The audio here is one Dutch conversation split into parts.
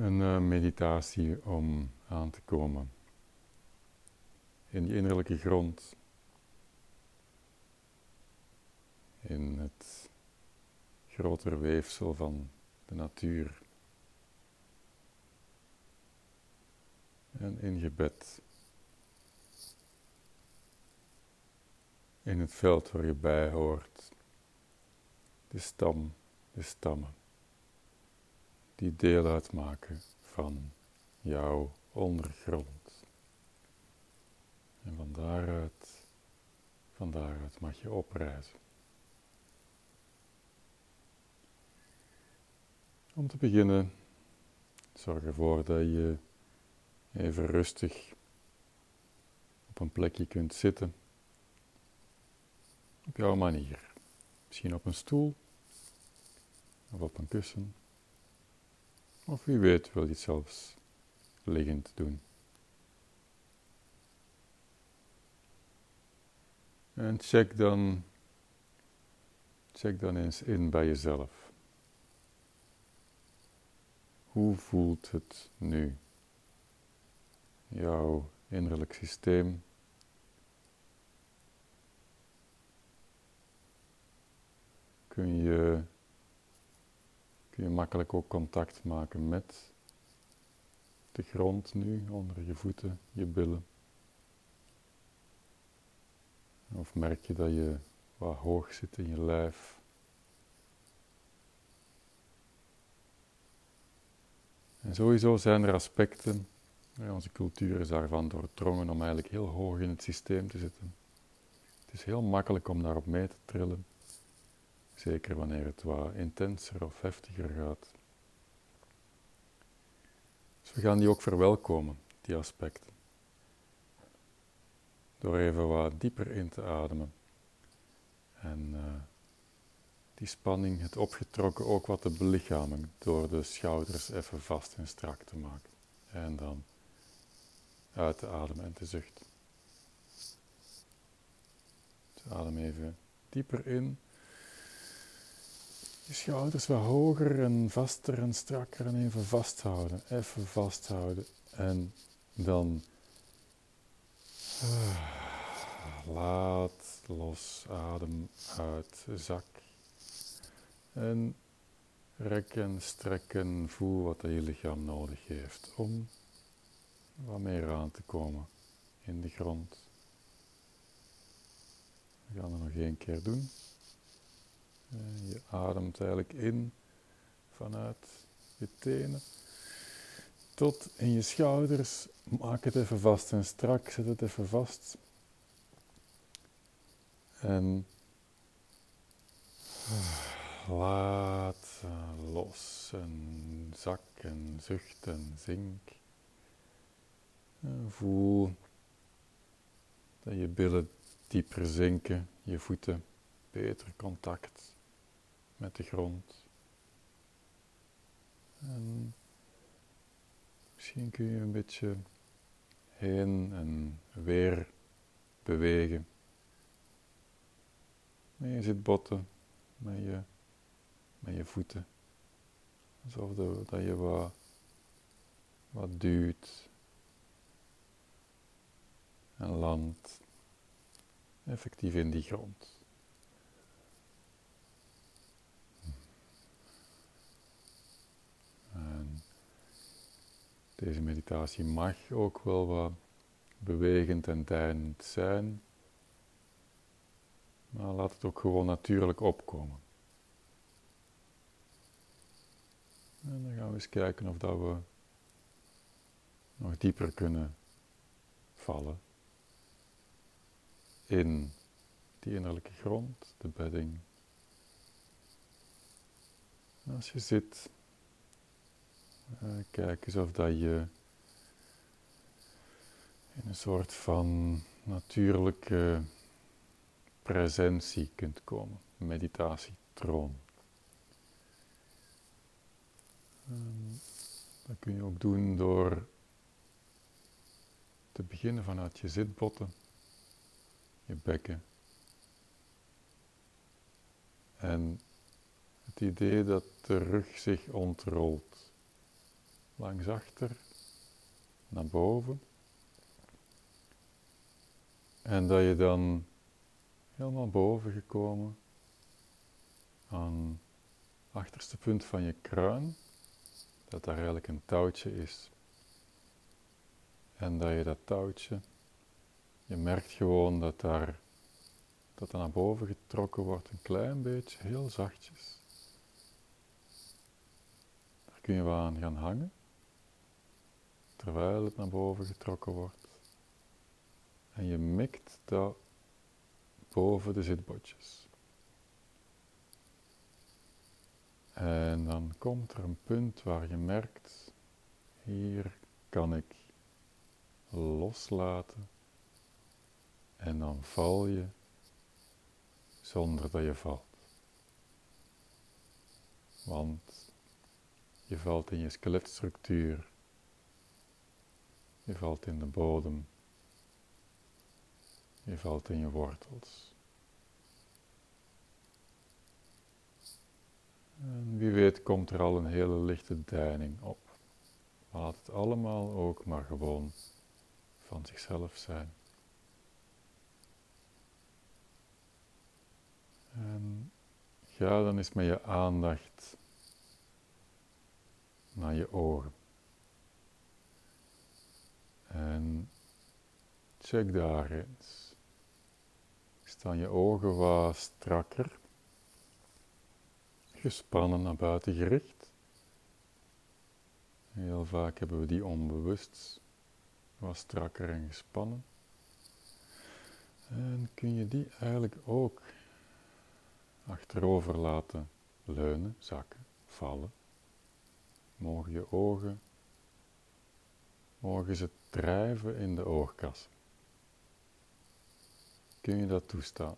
Een meditatie om aan te komen in die innerlijke grond, in het grotere weefsel van de natuur en in je bed, in het veld waar je bij hoort, de stammen, die deel uitmaken van jouw ondergrond. En van daaruit mag je oprijzen. Om te beginnen, zorg ervoor dat je even rustig op een plekje kunt zitten, op jouw manier. Misschien op een stoel, of op een kussen, of wie weet wil je het zelfs liggend doen. En check dan eens in bij jezelf. Hoe voelt het nu? Jouw innerlijk systeem. Kun je makkelijk ook contact maken met de grond nu, onder je voeten, je billen? Of merk je dat je wat hoog zit in je lijf? En sowieso zijn er aspecten, onze cultuur is daarvan doordrongen om eigenlijk heel hoog in het systeem te zitten. Het is heel makkelijk om daarop mee te trillen, zeker wanneer het wat intenser of heftiger gaat. Dus we gaan die ook verwelkomen, die aspecten. Door even wat dieper in te ademen. En die spanning, het opgetrokken, ook wat te belichamen. Door de schouders even vast en strak te maken. En dan uit te ademen en te zuchten. Dus adem even dieper in. Je schouders wat hoger en vaster en strakker en even vasthouden. Even vasthouden. En dan laat los, adem uit, zak. En rekken, strekken, voel wat je lichaam nodig heeft om wat meer aan te komen in de grond. We gaan het nog 1 keer doen. Je ademt eigenlijk in vanuit je tenen tot in je schouders. Maak het even vast en strak, zet het even vast. En laat los en zak en zucht en zink. En voel dat je billen dieper zinken, je voeten beter contact met de grond. En misschien kun je een beetje heen en weer bewegen. Met je zitbotten, met je voeten. Alsof dat je wat duwt en landt effectief in die grond. En deze meditatie mag ook wel wat bewegend en deinend zijn, maar laat het ook gewoon natuurlijk opkomen. En dan gaan we eens kijken of dat we nog dieper kunnen vallen in die innerlijke grond, de bedding. En als je zit, kijk eens of dat je in een soort van natuurlijke presentie kunt komen, meditatietroon. Dat kun je ook doen door te beginnen vanuit je zitbotten, je bekken. En het idee dat de rug zich ontrolt langs achter, naar boven. En dat je dan helemaal boven gekomen aan het achterste punt van je kruin, dat daar eigenlijk een touwtje is. En dat je dat touwtje, je merkt gewoon dat dat naar boven getrokken wordt, een klein beetje, heel zachtjes. Daar kun je wel aan gaan hangen, terwijl het naar boven getrokken wordt. En je mikt dat boven de zitbotjes. En dan komt er een punt waar je merkt, hier kan ik loslaten. En dan val je zonder dat je valt. Want je valt in je skeletstructuur. Je valt in de bodem. Je valt in je wortels. En wie weet komt er al een hele lichte deining op. Maar laat het allemaal ook maar gewoon van zichzelf zijn. En ga dan eens met je aandacht naar je ogen. En check daar eens. Staan je ogen wat strakker, gespannen naar buiten gericht. Heel vaak hebben we die onbewust wat strakker en gespannen. En kun je die eigenlijk ook achterover laten leunen, zakken, vallen. Mogen je ogen, mogen ze drijven in de oogkas. Kun je dat toestaan?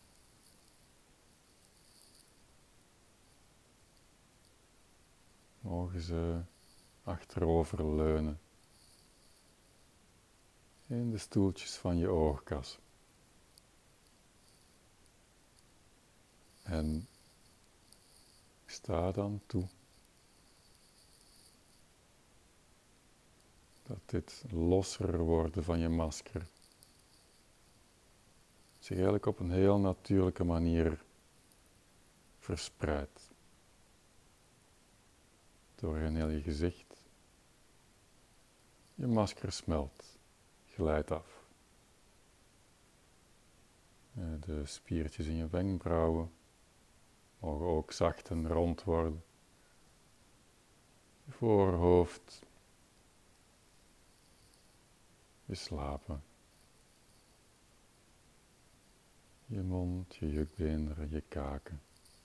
Mogen ze achterover leunen in de stoeltjes van je oogkas. En sta dan toe dat dit losser worden van je masker zich eigenlijk op een heel natuurlijke manier verspreidt. Door in heel je gezicht. Je masker smelt, glijdt af. De spiertjes in je wenkbrauwen mogen ook zacht en rond worden. Je voorhoofd, je slapen. Je mond, je jukbeenderen, je kaken.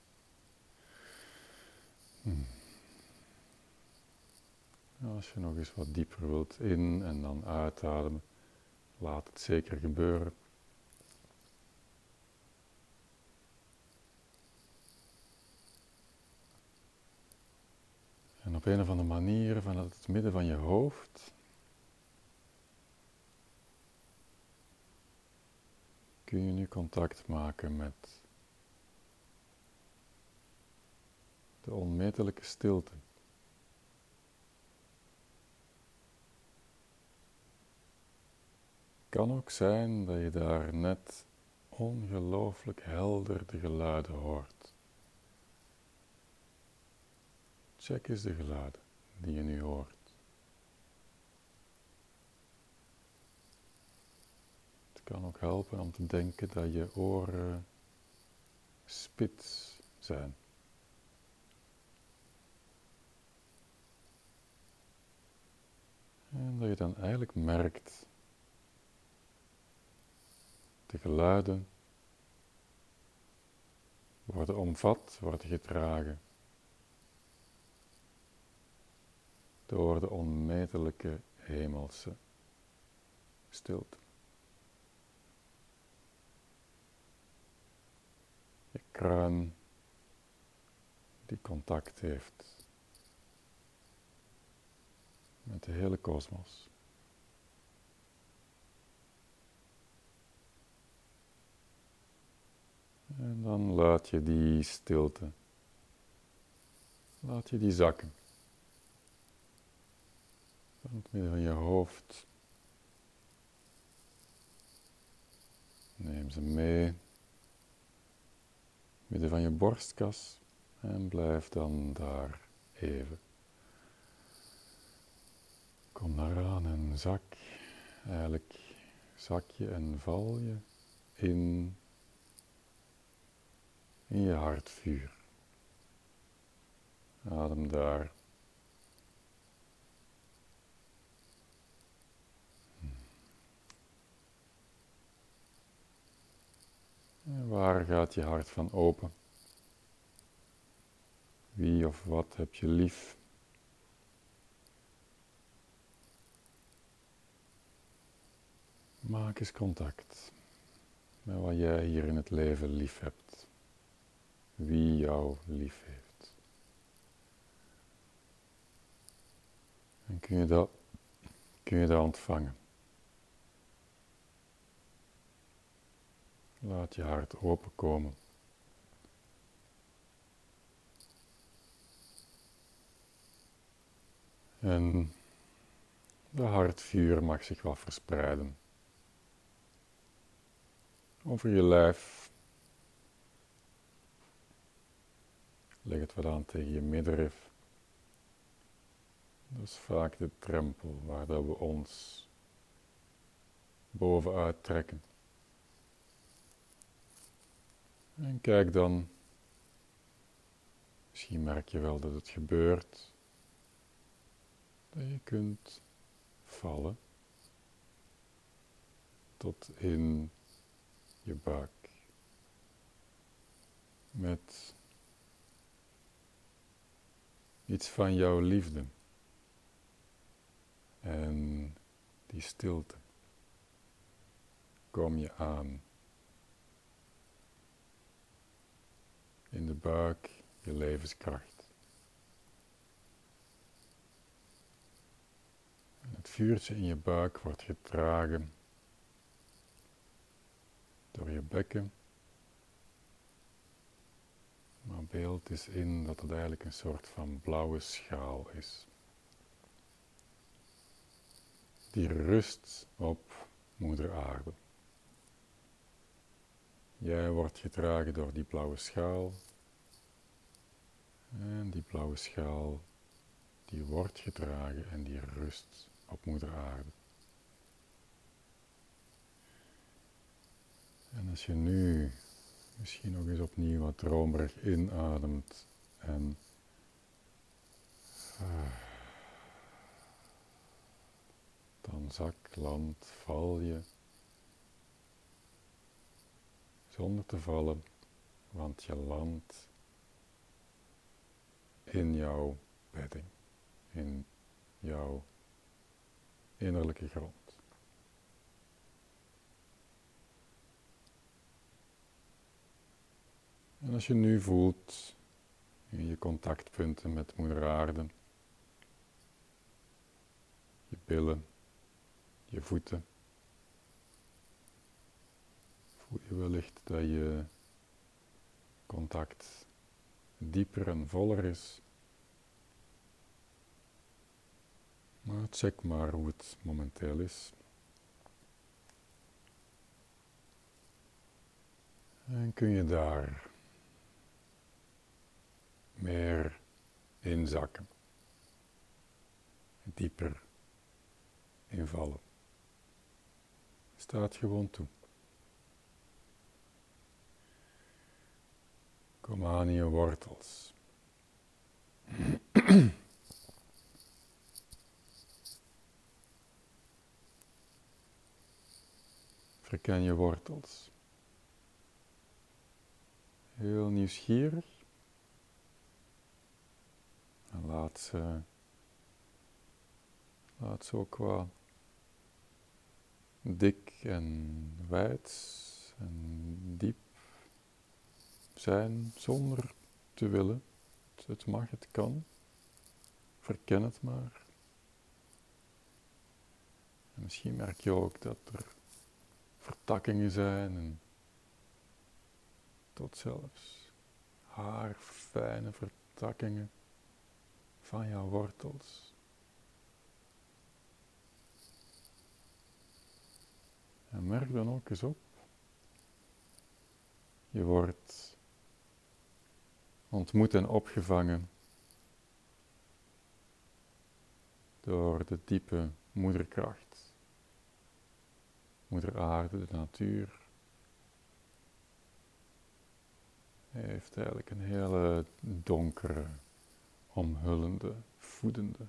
Als je nog eens wat dieper wilt in en dan uitademen, laat het zeker gebeuren. En op een of andere manier vanuit het midden van je hoofd kun je nu contact maken met de onmetelijke stilte. Het kan ook zijn dat je daar net ongelooflijk helder de geluiden hoort. Check eens de geluiden die je nu hoort. Het kan ook helpen om te denken dat je oren spits zijn. En dat je dan eigenlijk merkt, de geluiden worden omvat, worden gedragen door de onmetelijke hemelse stilte. Je kruin die contact heeft met de hele kosmos. En dan laat je die stilte, laat je die zakken. van het midden van je hoofd. Neem ze mee, midden van je borstkas en blijf dan daar even. Kom daar aan en zak. Eigenlijk zak je en val je in je hartvuur. Adem daar. En waar gaat je hart van open? Wie of wat heb je lief? Maak eens contact met wat jij hier in het leven lief hebt. Wie jou lief heeft. En kun je dat ontvangen? Laat je hart openkomen. En de hartvuur mag zich wat verspreiden. Over je lijf. Leg het wat aan tegen je middenrif. Dat is vaak de drempel waar dat we ons bovenuit trekken. En kijk dan, misschien merk je wel dat het gebeurt, dat je kunt vallen tot in je buik. Met iets van jouw liefde. En die stilte kom je aan. In de buik, je levenskracht. En het vuurtje in je buik wordt gedragen door je bekken. Maar beeld is in dat het eigenlijk een soort van blauwe schaal is. Die rust op moeder aarde. Jij wordt gedragen door die blauwe schaal. En die blauwe schaal, die wordt gedragen en die rust op moeder aarde. En als je nu misschien nog eens opnieuw wat dromerig inademt en dan zak, land, val je zonder te vallen, want je landt in jouw bedding, in jouw innerlijke grond. En als je nu voelt in je contactpunten met moeder aarde, je billen, je voeten, voel je wellicht dat je contact dieper en voller is. Maar check maar hoe het momenteel is. En kun je daar meer inzakken, dieper invallen. Staat gewoon toe. Kom aan in je wortels. Verken je wortels. Heel nieuwsgierig. En laat ze ook qua dik en wijd en diep zijn zonder te willen. Het mag, het kan. Verken het maar. En misschien merk je ook dat er vertakkingen zijn en tot zelfs haarfijne vertakkingen van jouw wortels. En merk dan ook eens op. Je wordt ontmoet en opgevangen door de diepe moederkracht. Moeder Aarde, de natuur, heeft eigenlijk een hele donkere, omhullende, voedende,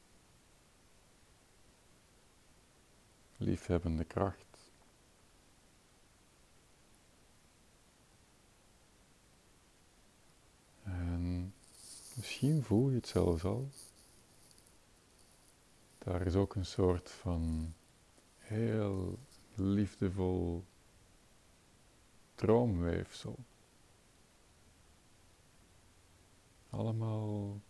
liefhebbende kracht. En misschien voel je het zelfs al. Daar is ook een soort van heel liefdevol droomweefsel. Allemaal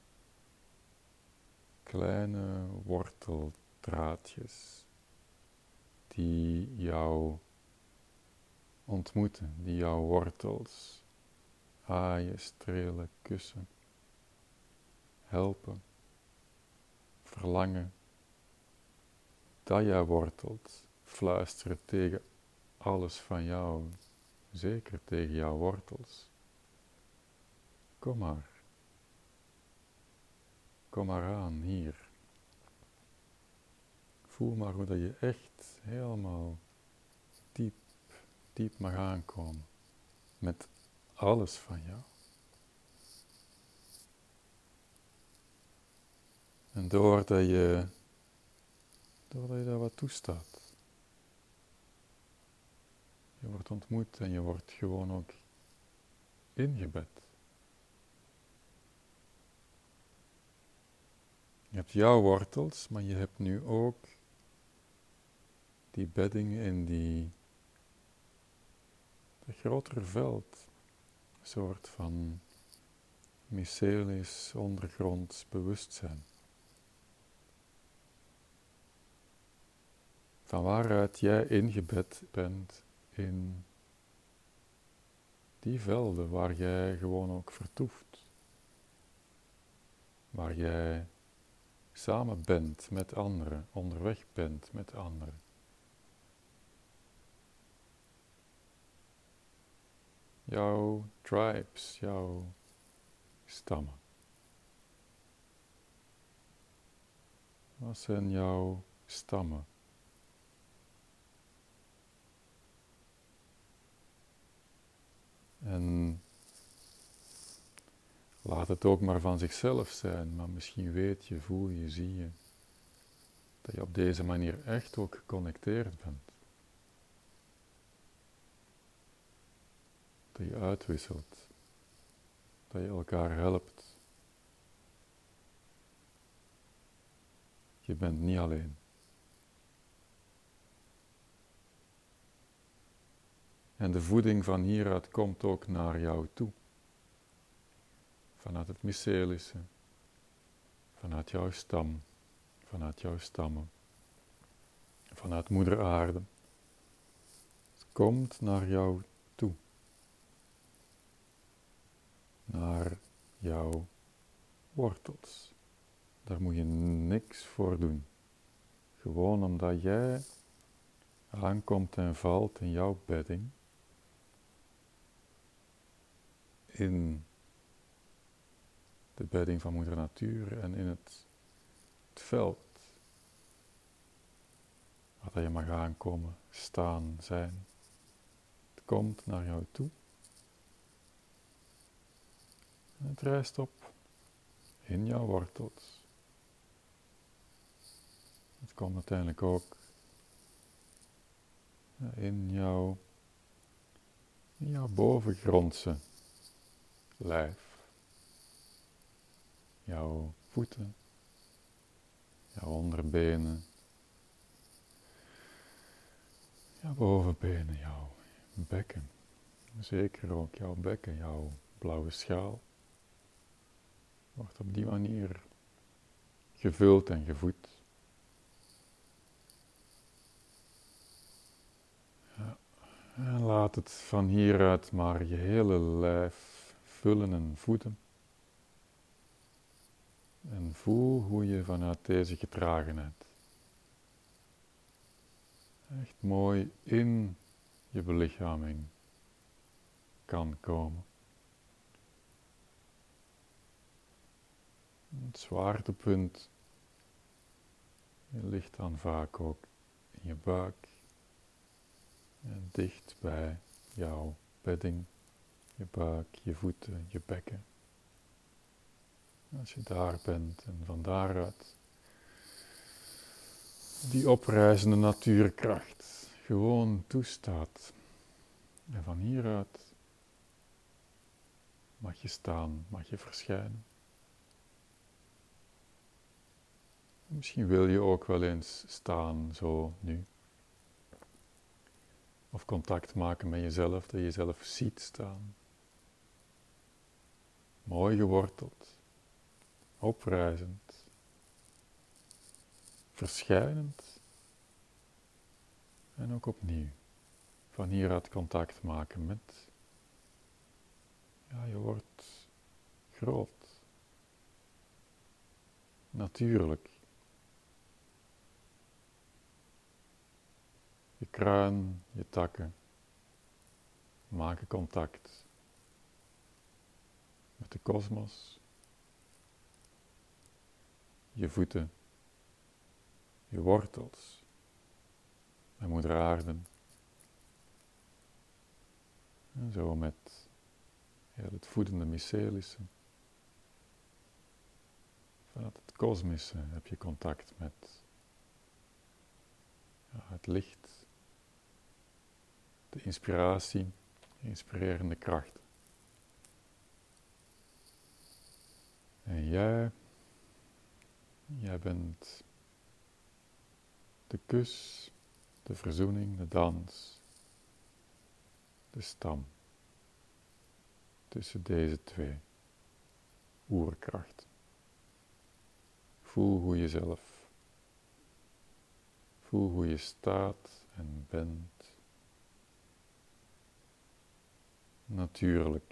kleine worteldraadjes die jou ontmoeten, die jouw wortels aaien, strelen, kussen, helpen, verlangen. Dat jij wortelt, fluisteren tegen alles van jou, zeker tegen jouw wortels. Kom maar aan hier. Voel maar hoe dat je echt helemaal diep mag aankomen met alles van jou. En doordat je daar wat toestaat, je wordt ontmoet en je wordt gewoon ook ingebed. Je hebt jouw wortels, maar je hebt nu ook die bedding in dat grotere veld. Een soort van mycelisch ondergronds bewustzijn. Van waaruit jij ingebed bent in die velden waar jij gewoon ook vertoeft. Waar jij samen bent met anderen, onderweg bent met anderen. Jouw tribes, jouw stammen. Wat zijn jouw stammen? En laat het ook maar van zichzelf zijn, maar misschien weet je, voel je, zie je, dat je op deze manier echt ook geconnecteerd bent. Dat je uitwisselt, dat je elkaar helpt. Je bent niet alleen. En de voeding van hieruit komt ook naar jou toe. Vanuit het mycelische, vanuit jouw stam, vanuit jouw stammen, vanuit Moeder Aarde. Het komt naar jou toe. Naar jouw wortels. Daar moet je niks voor doen. Gewoon omdat jij aankomt en valt in jouw bedding. In de bedding van Moeder Natuur en in het veld. Waar je mag aankomen, staan, zijn. Het komt naar jou toe. En het rijst op in jouw wortels. Het komt uiteindelijk ook in jouw bovengrondse lijf. Jouw voeten, jouw onderbenen, jouw bovenbenen, jouw bekken. Zeker ook jouw bekken, jouw blauwe schaal. Wordt op die manier gevuld en gevoed. Ja. En laat het van hieruit maar je hele lijf vullen en voeden. En voel hoe je vanuit deze gedragenheid echt mooi in je belichaming kan komen. Het zwaartepunt ligt dan vaak ook in je buik, dicht bij jouw bedding, je buik, je voeten, je bekken. Als je daar bent en van daaruit die oprijzende natuurkracht gewoon toestaat. En van hieruit mag je staan, mag je verschijnen. Misschien wil je ook wel eens staan zo nu. Of contact maken met jezelf, dat je jezelf ziet staan. Mooi geworteld, oprijzend, verschijnend. En ook opnieuw. Van hieruit contact maken met. Ja, je wordt groot. Natuurlijk. Je kruin, je takken maken contact met de kosmos. Je voeten, je wortels met moeder aarde. En zo met heel het voedende mycelische. Vanuit het kosmische heb je contact met het licht, de inspiratie, de inspirerende kracht. En jij bent de kus, de verzoening, de dans, de stam tussen deze twee oerkrachten. Voel hoe je staat en bent. Natuurlijk.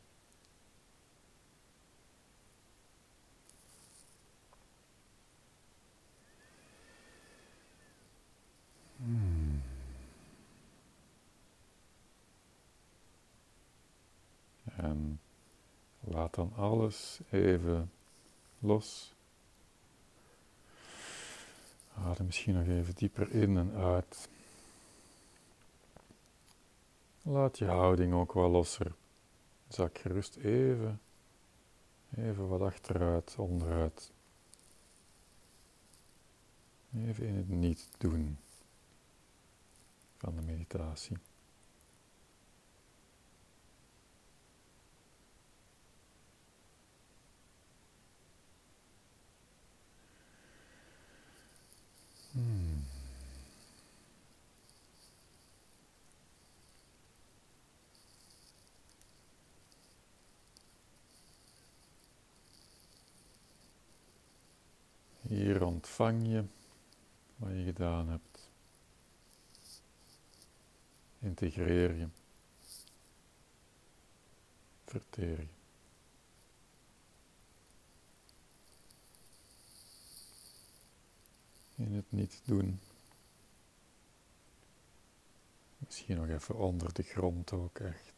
En laat dan alles even los. Adem misschien nog even dieper in en uit. Laat je houding ook wel losser. Zak gerust even wat achteruit, onderuit. Even in het niet doen van de meditatie. Hier ontvang je wat je gedaan hebt. Integreer je. Verteer je. In het niet doen. Misschien nog even onder de grond ook echt.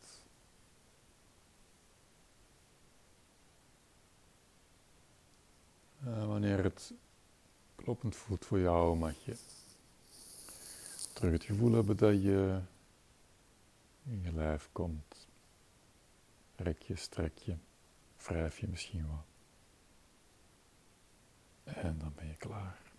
Wanneer het kloppend voelt voor jou, mag je terug het gevoel hebben dat je in je lijf komt. Rek je, strek je, wrijf je misschien wat. En dan ben je klaar.